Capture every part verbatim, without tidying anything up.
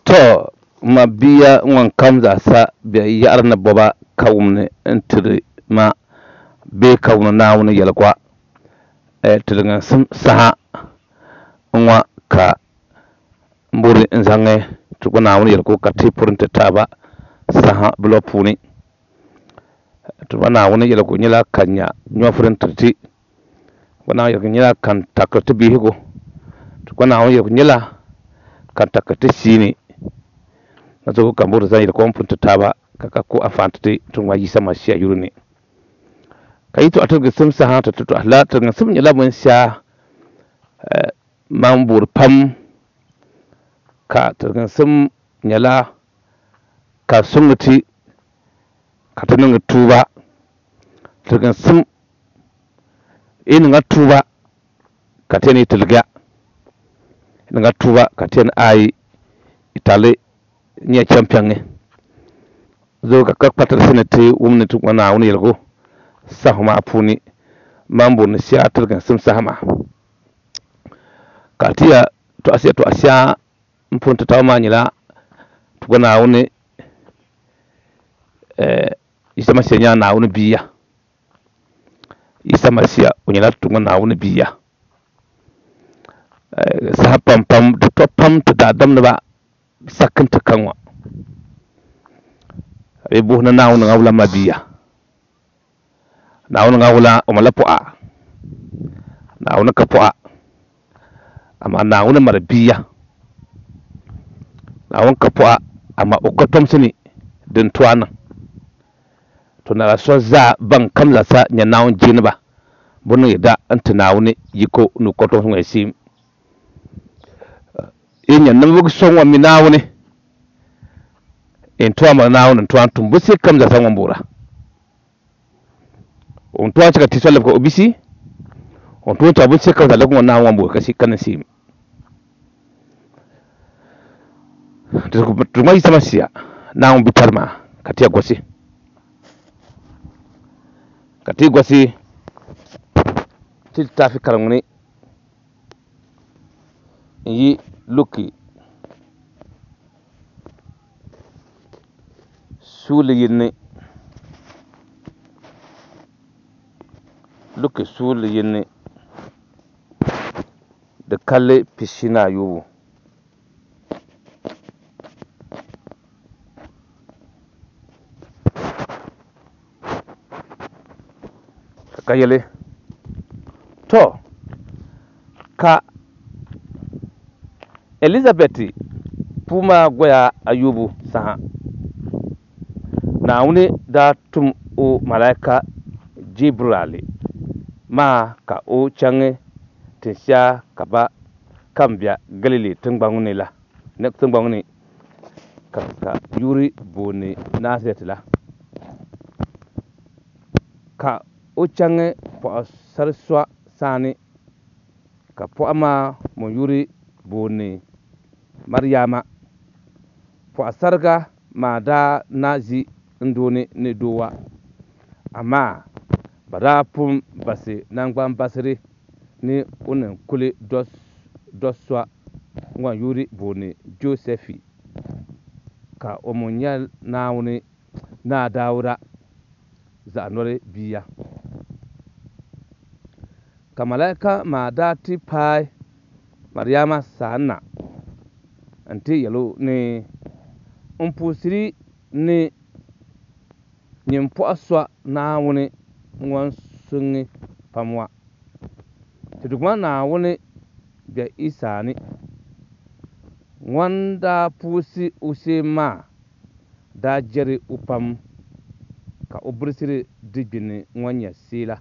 to ma biya ŋun kam zaasa bɛ yaɣari boba ka wumni n tiri ma bee ka wumni naawuni yɛligɔa tiligi sim saha ŋɔ ka n bɔri n zaŋ tirigu naawuni yɛligu ka ti puri n ti taaba saha bilɔ puuni tirigu naawuni yɛligu nyɛla ka nya nyɔfuri n tiriti tirigu naawuni yɛligu nyɛla kan takiriti bihigu tirigu naawuni yɛligu nyɛla kan takiriti siini na zuɣu ka bɔri zaŋ yɛligu n puri ti taaba ka ka ko anfani ti tirigu ŋɔ yisa mashia yuri ni ka yi tɔɣa tirigi sim saha ti tɔɣa la tirigi sim nyɛla binshaɣu man bɔri pam ka tirigi sim nyɛla ka suŋi ti ka ti niŋi tuuba tirigi sim yi niŋa tuuba ka ti ni tiliga niŋa tuuba ka ti ni ayi itali nyɛ chɛmpiɛŋ zo ka ka kpatirisi ni ti wumni ti ŋɔ naawuni yɛligu sahu maa puuni man bɔri ni shɛli tirigi sim saha maa ka ti ya tɔɣasi tɔɣa n puri ti taaba maa nyɛla tirigu naawuni yisa mashia nyɛla naawuni bia yisa mashia o nyɛla tirigu naawuni bia saha pam pam di tɔ pam ti daadamniba sakin ti ka ŋɔ a buhi ni naawuni ŋa wula ma bia naawuni ŋa wula o mala pɔɣa naawuni ka pɔɣa amaa naawuni mali bia naawuni ka pɔɣa amaa o ka tomsi ni din tɔha niŋ to nara so zaa ban kam lasa nyɛ naawuni jiniba bɛ niŋ yɛda n ti naawuni yiko ni ko tomsi ŋɔ shee yi nyɛ nimbigu so ŋɔ mi naawuni in tɔha mali naawuni n tɔha tum busi kam zasa ŋɔ bɔra on tɔha chika ti sɔlibga o bisi on tɔha chika busi kam zasa ŋɔ naawuni ŋɔ bɔra ka shi ka ni shee tuma yisa mashia naawuni bitari maa ka ti ya gosi ka ti gosi ti littaafi kariŋ ni n yi luki suuli yili ni luki suuli yili ni di kalli pishi ni ayɔbu ka yɛli to ka elizabeth puma goya ayubu saha naawuni daa tum o malaika jibrali maa ka o chaŋ tinsha ka ba kambia galili tingbaŋ ni la ne tingbaŋ ni ka ka yuri booni nazareth la ka o chaŋ pɔɣasari so saani ka pɔɣa maa mo yuri booni mariama pɔɣasariga maa daa na ʒi n dooni ni doowa amaa ba daa pun basi nangbani basiri ni o ni kuli do so ŋun yuri booni josefi ka o mo nyɛ naawuni naa daawuda zaɣ noli bia ka malaika maa daa ti paai mariama saana n ti yɛlo ni n puusiri ni nyin pɔɣa so naawuni ŋun suŋi pam wa ti duguma naawuni bɛ isaani ŋun daa puusi o shee maa daa jɛri o pam ka o birisiri di gbini ŋun nyɛ seela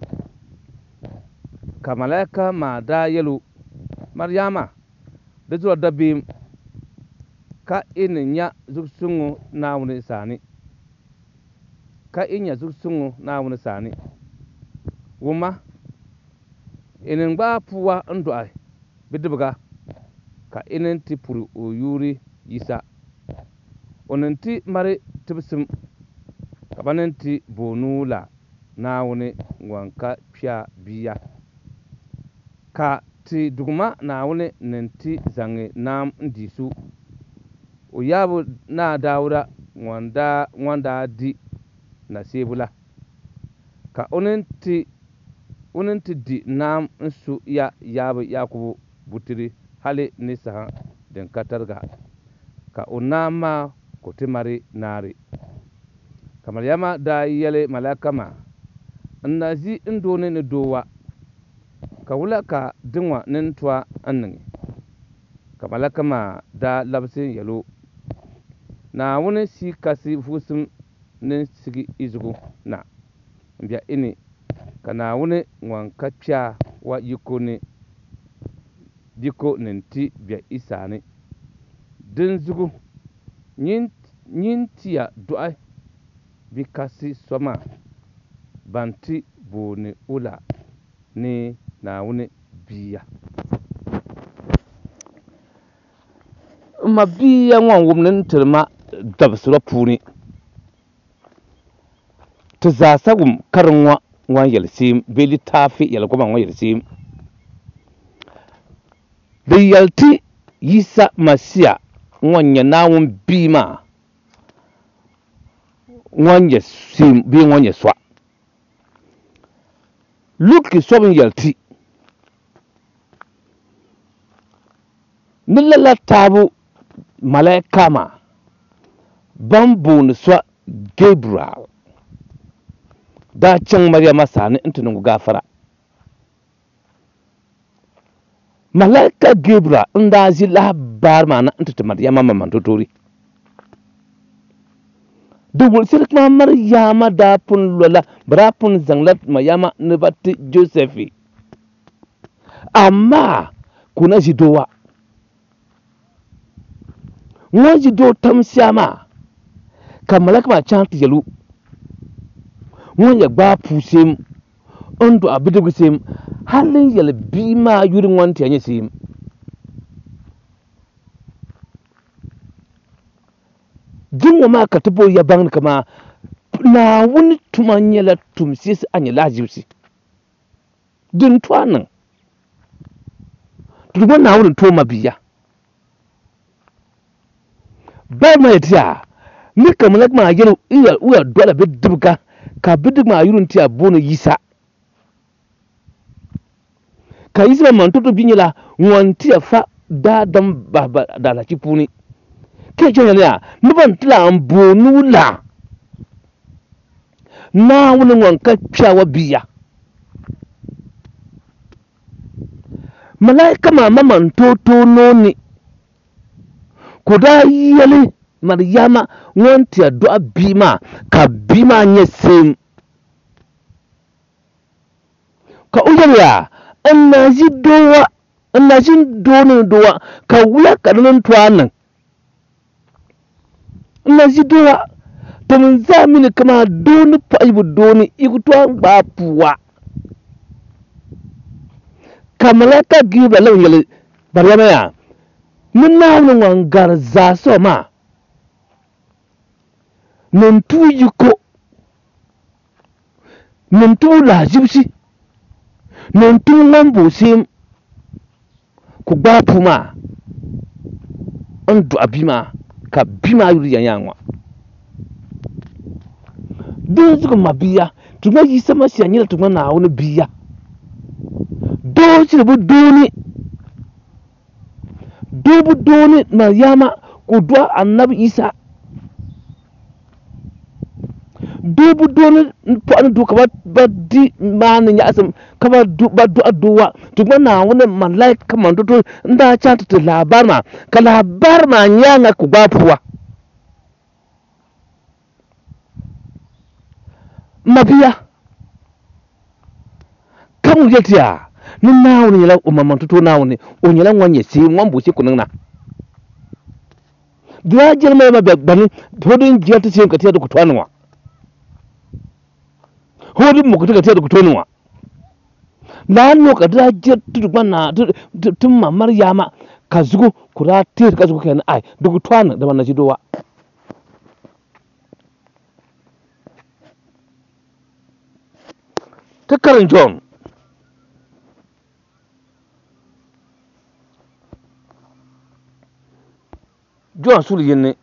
ka malaika maa daa yɛlo mariama di zuɣu dabeem ka i ni nya zuɣusuŋɔ naawuni saani ka i nya zuɣusuŋɔ naawuni saani wuma i ni gbaai puwa n dɔɣi bidibga ka i ni ti puri o yuuri yisa o ni ti mari tibisim ka ba ni ti boonuu la naawuni ŋun ka kpɛa bia ka ti duguma naawuni ni ti zaŋ naam n diisu o yabu na Dawuda wanda wanda di na sebula ka uninti uninti di nam nsu ya yabu Yakubu butiri hali ni saha din katarga ka unama kutimari nari kamar yama da yale malakama nazi indone ni dowa ka wula ka dinwa nin twa anningi ka malakama da labsin yalo na wuni si kasi fusum nin sigi izugu na biya ini ka na wuni wan ka pya wa yiko ni yiko nin ti biya isani din zugu nyin nyin tiya du'ai bi kasi soma banti boni ula ni na wuni biya ma biya ŋwan wumnin tirma dabsira puuni ti zaasa wum karin ŋwa ŋwan yɛlisim bee litaafi yɛligɔma ŋwa yɛlisim di yɛlti Yisa Masiya ŋwan nyɛ Naawuni bia maa ŋwan nyɛ sim bee ŋwan nyɛ sɔa Luki sobi n yɛlti ni lala taabu malaika maa ban booni sɔa Gabriel daa chaŋ Mariama saani n ti niŋɔ gaafara malaika Gabriel n daa ʒi lahabari maa na n ti ti Mariama maman totori di wulsiri kama Mariama daa pun lɔla bi daa pun zaŋla Mariama ni ba ti Josefi amma ku na ʒi dowa ŋun ʒi doo tam shɛli maa ka malaika maa chaŋ ti yɛlu ŋun yɛ gbaa puuseem n dɔɣi bidibgi seem hali n yɛli bia maa yuri ŋɔni ti ya nyɛ seem jinŋɔ maa ka ti bo ya baŋni kama Naawuni tuma nyɛla tumsiesi a nyɛ lahaʒibisi din to a niŋ ti ŋɔ Naawuni tooma bia bari maa yɛti yaa ni ka malaika maa yɛli u ya dɔla bidibga ka bidib maa yuri ti ya booni Yisa ka Yisa maa man toto bia nyɛla ŋun ti ya fa daadam bahiba daalachi puuni ka chɛŋ yɛli yaa noba n ti la n booni la Naawuni ŋun ka kpɛwa bia malaika maa ma man toto nooni ku daa yɛli Mariama ŋun ti ya dɔɣi bia maa ka bia maa nyɛ seem ka o yɛli yaa n na ʒi dowa n na ʒi dooni dowa ka wula ka di niŋ to a niŋ n na ʒi dowa tim zaa mini kama dooni paɣibu dooni i ku to a gbaa puwa ka malaika Gabriel la yɛli Mariama yaa ni Naawuni ŋun gari zaasa maa nin tuu yiko nin tuu lahaʒibisi nin tuu ŋmambo seem ku gbaa puu maa n dɔɣi bia maa ka bia maa yuri ya nyaaŋa din zuɣu ma bia ti ŋɔ Yisa Masiya nyɛla ti ŋɔ Naawuni bia doo ʒiri bi dooni doo bi dooni Mariama ku dɔɣi annabi Isa doo bi dooni pɔɣini doo ka ba di maani nyaɣisim ka ba dɔɣi dowa ti ŋɔ Naawuni malaika man toto n daa chaŋ ti ti lahabari maa ka lahabari maa nyaaŋa ku gbaa puwa ma bia ka ŋun yɛli ti yaa ni Naawuni nyɛla o maman toto Naawuni o nyɛla ŋun nyɛ seem ŋun bo ku niŋ na di daa jɛli Mariama bɛ gbani ho din jɛli ti seem ka ti ya di ku to a niŋa ho din mo ka ti ka ti ya di ku to niŋa laa no ka di daa jɛli ti di ŋmana ti ma Mariama ka zugu ku daa teeri ka zugu ka yɛli ai di ku to a niŋ dama na ʒi dowa ti karin John John sul yinne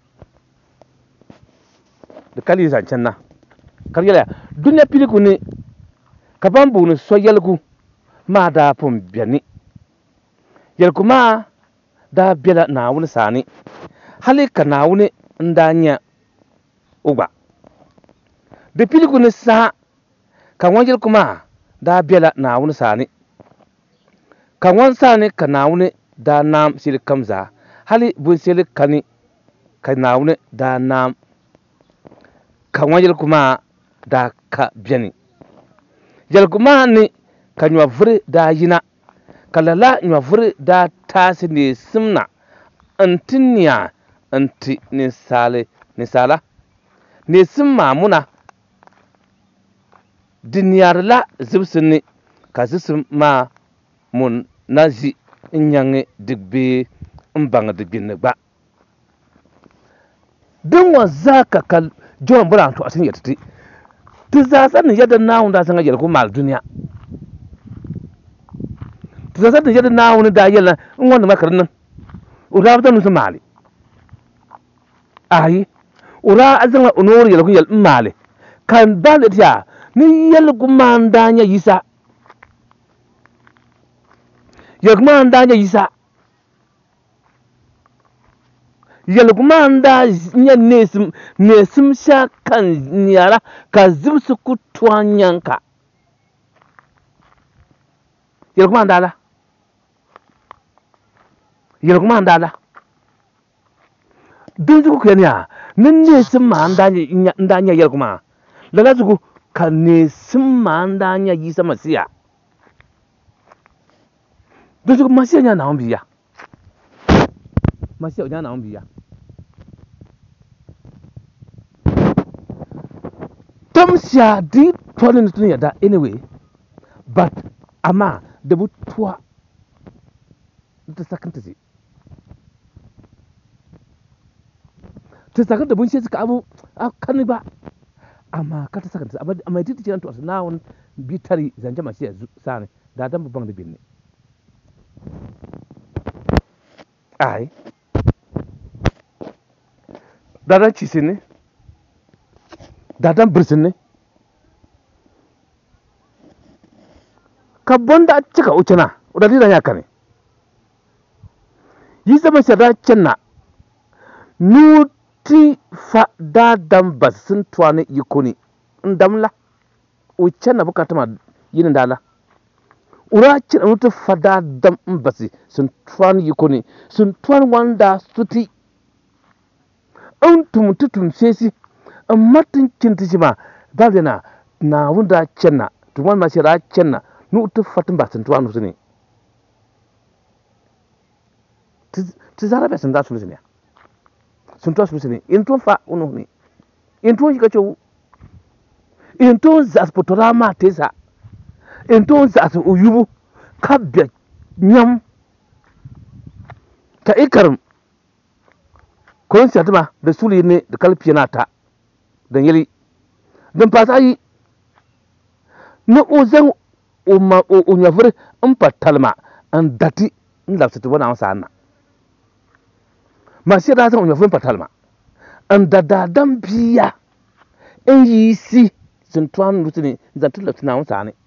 de kali zan canna kar yala dunya piliku ni ka bambu ni so yelgu ma da pum biani yelku ma da bela na wuni sani hali ka na wuni ndanya uba de piliku ni sa ka wan yelku ma da bela na wuni sani ka wan sani ka na wuni da nam sil kamza hali bun sil kani ka na wuni da nam ka wan yelku ma da ka biani yelku ma ni ka nywa vri da yina ka lala nywa vri da tasi ne simna antinya anti ni sale ni sala ne simma muna diniyar la zibsini ka zisim ma mun nazi nyange digbe mbang digbin gba din wa zaka kal John Buran to asin yatti ti za san yadda nawun da san ga yelku mal duniya ti za san yadda nawun da yella in wanda makarin nan ura ta nusu mali ayi ura azan onor yelku yel mali kan bal tiya ni yelku mandanya yisa yelku mandanya yisa yelku manda nya nesim nesim sha kan niyara ka zibsu kutwan yanka yelku manda la yelku manda la dunju ku kenya nin nesim mandanya ndanya yelku ma lala zugu ka nesim mandanya yisa masiya dunju masiya nya na biya masiya nya na biya tamsiya di tolin tun yada anyway but ama da butuwa ta sakanta ce ta sakanta bun shi suka abu a kani ba amma ka ta sakanta amma amma titi cinan to na won bitari zanje mashi yanzu sane da dan babban da binne ai da ran ci ne da dan birsin ne ka bonda cika ucina udadi da yaka ne yi zama shada cenna nuti fa da dan basin tuwane yikoni ndamla ucina bukata ma yin dala ura cin nuti fa da dan basi sun tuwane yikoni sun tuwane wanda suti an tumututun sesi matin kinti ma dalena na wunda cenna tuwan ma shira cenna nuti fatin basin tuwane ne ti zara be sun da su ne sun to su ne in to fa uno ne in to yika cewu in to za su potora ma tesa in to za su uyubu kabbe nyam ta ikarim kun siyatima da suli ne da kalfi na ta dan yeli dan fasa yi na uzan umma unyafur in fatalma an dati in lafsatu wana wasa anna masu da zan unyafur fatalma an dadadan biya in yi si sun tuwan rutuni zan tulafta na wasa ne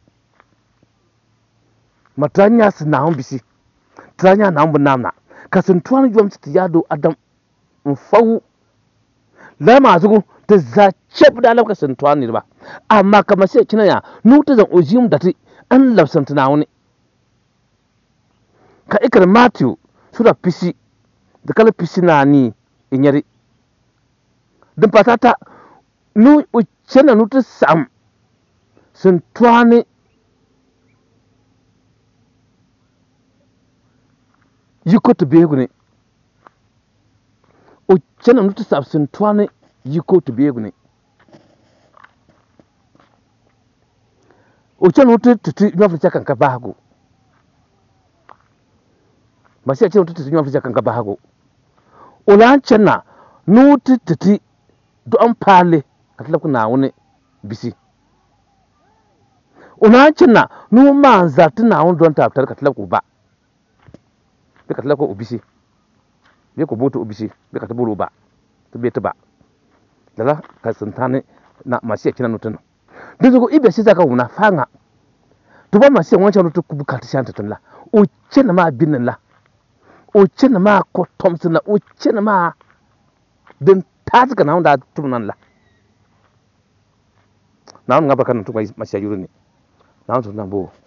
matanya su na bisi tanya na bu namna ka sun tuwan yuwam su yado adam in fawu la masu ta za cep da lafka sun tuwan ne ba amma kamar sai kinaya nuta zan ujim da ti an lafsan tunawuni ka ikar Matthew sura pisi da kala pisi na ni inyari din patata nu uchena nuta sam sun tuwane yiko to begu ne uchena nuta sam sun tuwane yiko to begu ne uchena nuta tutu nyafri kan ka bago mashi a ce nuta tutu nyafri kan ka bago ulan chenna nuta tutu do an pale katlab na woni bisi ulan chenna nu ma zarti na won don ta katlab ku ba da katlab ku bisi be ko boto obisi be ka tabulu ba to be ba dala ka santane na masiya kina nutun dugo ibe shi zaka wuna fanga to ba masiya wancan nutu ku bukata shanta tunla o cin ma binin la o cin ma ko thompson la o cin ma din tazika na wanda tunan la na ngaba kan to masiya yuru ne na to na bo